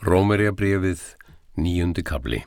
Rómverjabréfið, 9. kafli.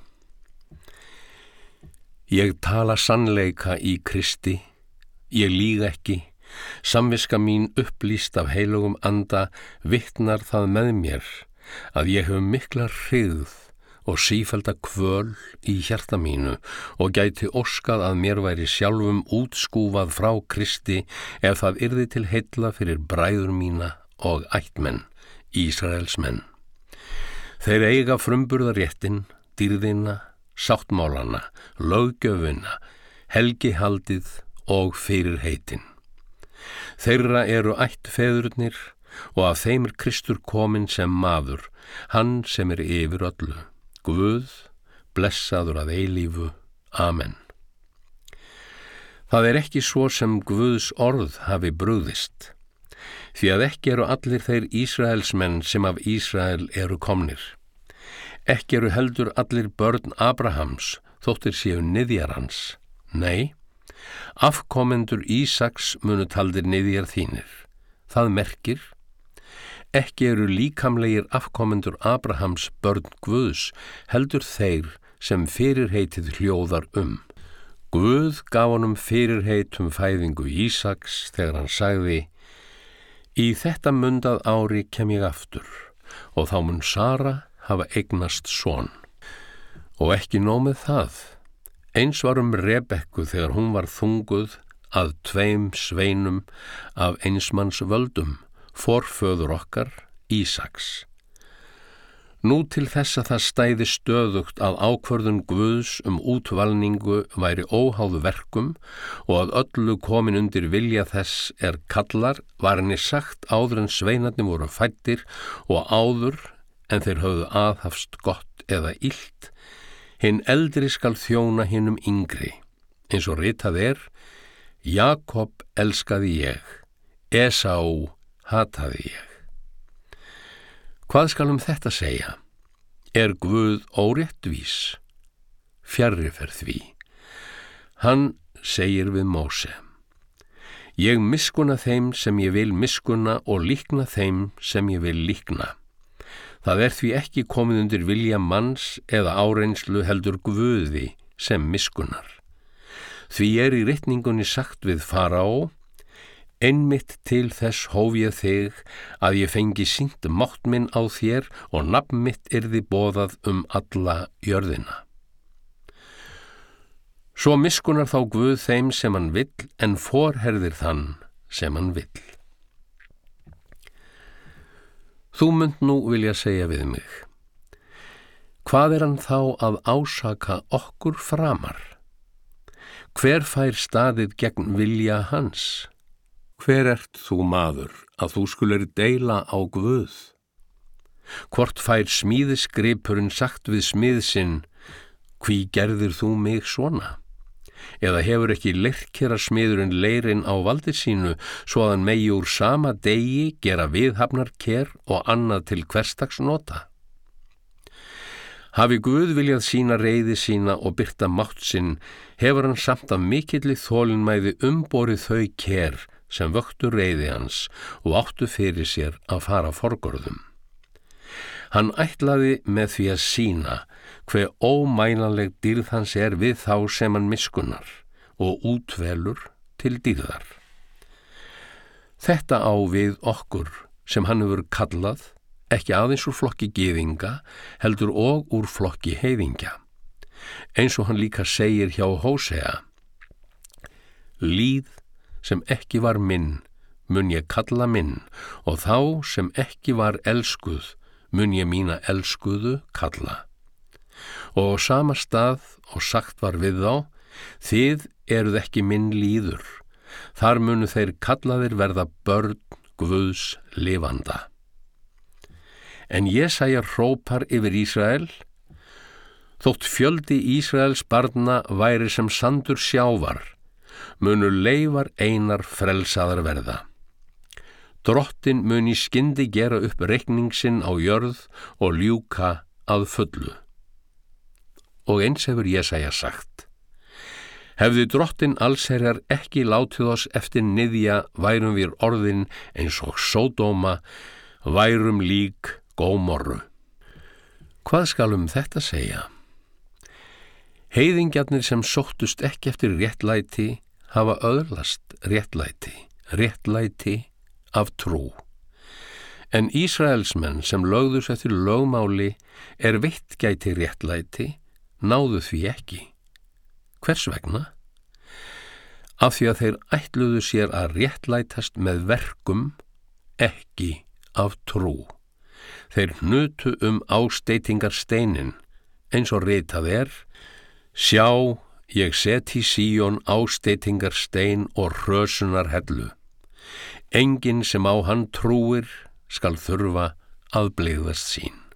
Ég tala sannleika í Kristi, ég lýg ekki, samviska mín upplýst af heilugum anda vitnar það með mér að ég hef mikla hryggð og sífellda kvöl í hjarta mínu og gæti óskað að mér væri sjálfum útskúfað frá Kristi ef það yrði til heilla fyrir bræður mína og ættmenn, Ísraelsmenn. Þeir eiga frumburðaréttin, dýrðina, sáttmálana, löggjöfina, helgihaldið og fyrirheitin. Þeirra eru ættfeðurnir og af þeim Kristur kominn sem maður, hann sem yfir öllu. Guð, blessaður að eilífu. Amen. Það ekki svo sem Guðs orð hafi brugðist, því að ekki eru allir þeir Ísraelsmenn sem af Ísrael eru komnir. Ekki eru heldur allir börn Abrahams, þóttir séu niðjar hans. Nei, afkomendur Ísaks munu taldir niðjar þínir. Það merkir, ekki eru líkamlegir afkomendur Abrahams börn Guðs, heldur þeir sem fyrirheitið hljóðar Guð gaf honum fyrirheit fæðingu Ísaks þegar hann sagði: Í þetta mundað ári kem ég aftur, og þá mun Sara hafa eignast son. Og ekki nóg með það, eins var Rebekku þegar hún var þunguð að 2 sveinum af eins manns völdum, forföður okkar, Ísaks. Nú til þess að það stæði stöðugt að ákvörðun Guðs útvalningu væri óháð verkum og að öllu komin undir vilja þess kallar, var henni sagt áður en sveinarnir voru fæddir og áður en þeir höfðu aðhafst gott eða illt, hinn eldri skal þjóna hinum yngri, eins og ritað Jakob elskaði ég, Esau hataði ég. Hvað skal þetta segja? Guð óréttvís? Fjarri fer því. Hann segir við Móse: Ég miskunna þeim sem ég vil miskunna og líkna þeim sem ég vil líkna. Það því ekki komið undir vilja manns eða áreynslu heldur Guði sem miskunnar. Því í ritningunni sagt við Faraó: Einmitt til þess hóf ég þig að ég fengi sýnt mátt minn á þér og nafn mitt yrði boðað alla jörðina. Svo miskunnar þá Guð þeim sem hann vill, en forherðir þann sem hann vill. Þú munt nú vilja segja við mig: Hvað hann þá að ásaka okkur framar? Hver fær staðið gegn vilja hans? Hver ert þú maður að þú skulir deila á Guð? Hvort fær smíðisgripurinn sagt við smið sinn: Hví gerðir þú mig svona? Eða hefur ekki leirkerasmiðurinn leirinn á valdi sínu, svo að hann megi úr sama degi gera viðhafnarker og annað til hversdags nota? Hafi Guð viljað sýna reiði sína og birta mátt sinn, hefur hann samt af mikilli þolinmæði umborið þau ker sem vöktu reiði hans og áttu fyrir sér að fara forgörðum. Hann ætlaði með því að sýna hve ómælanleg dýrð hans við þá sem hann miskunnar og útvelur til dýrðar. Þetta á við okkur sem hann hefur kallað, ekki aðeins úr flokki gyðinga, heldur og úr flokki heiðingja. Eins og hann líka segir hjá Hósea: Líð sem ekki var minn, mun ég kalla minn, og þá sem ekki var elskuð, mun ég mína elskuðu kalla. Og á sama stað og sagt var við þá: Þið eruð ekki minn líður, þar munu þeir kallaðir verða börn Guðs lifanda. En Jesaja hrópar yfir Ísrael: Þótt fjöldi Ísraels barna væri sem sandur sjávar, munu leifar einar frelsaðar verða. Drottinn mun í skyndi gera upp reikning sinn á jörð og ljúka að fullu. Og eins hefur Jesaja sagt: Hefði Drottinn allsherjar ekki látið oss eftir niðja, værum við orðin eins og Sódóma, værum lík Gómorru. Hvað skal þetta segja? Heiðingjarnir sem sóttust ekki eftir réttlæti hafa öðlast réttlæti af trú. En Ísraelsmenn sem lögðust eftir lögmáli veitt gæti réttlæti, náðu því ekki. Hvers vegna? Af því að þeir ætluðu sér að réttlætast með verkum, ekki af trú. Þeir hnutu ásteytingarsteinin, eins og ritað sjá, ég set í Síón ásteytingarstein og hrösunar hellu. Enginn sem á hann trúir skal þurfa að blygðast sín.